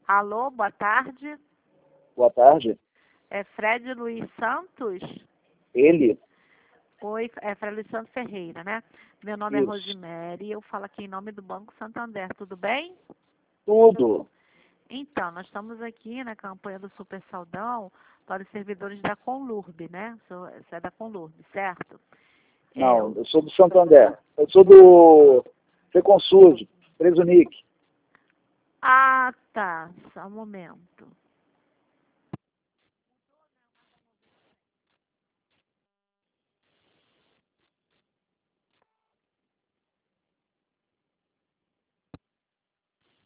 Alô, boa tarde. Boa tarde. É Fred Luiz Santos? Ele? Oi, é Fred Luiz Santos Ferreira, né? Meu nome é Isso. Rosemary, eu falo aqui em nome do Banco Santander, tudo bem? Tudo. Então, nós estamos aqui na campanha do Super Saudão para os servidores da Conlurb, né? Você é da Conlurb, certo? Não, eu sou do Santander. Eu sou do Seconsurd, Presunic. Ah, tá. Só um momento.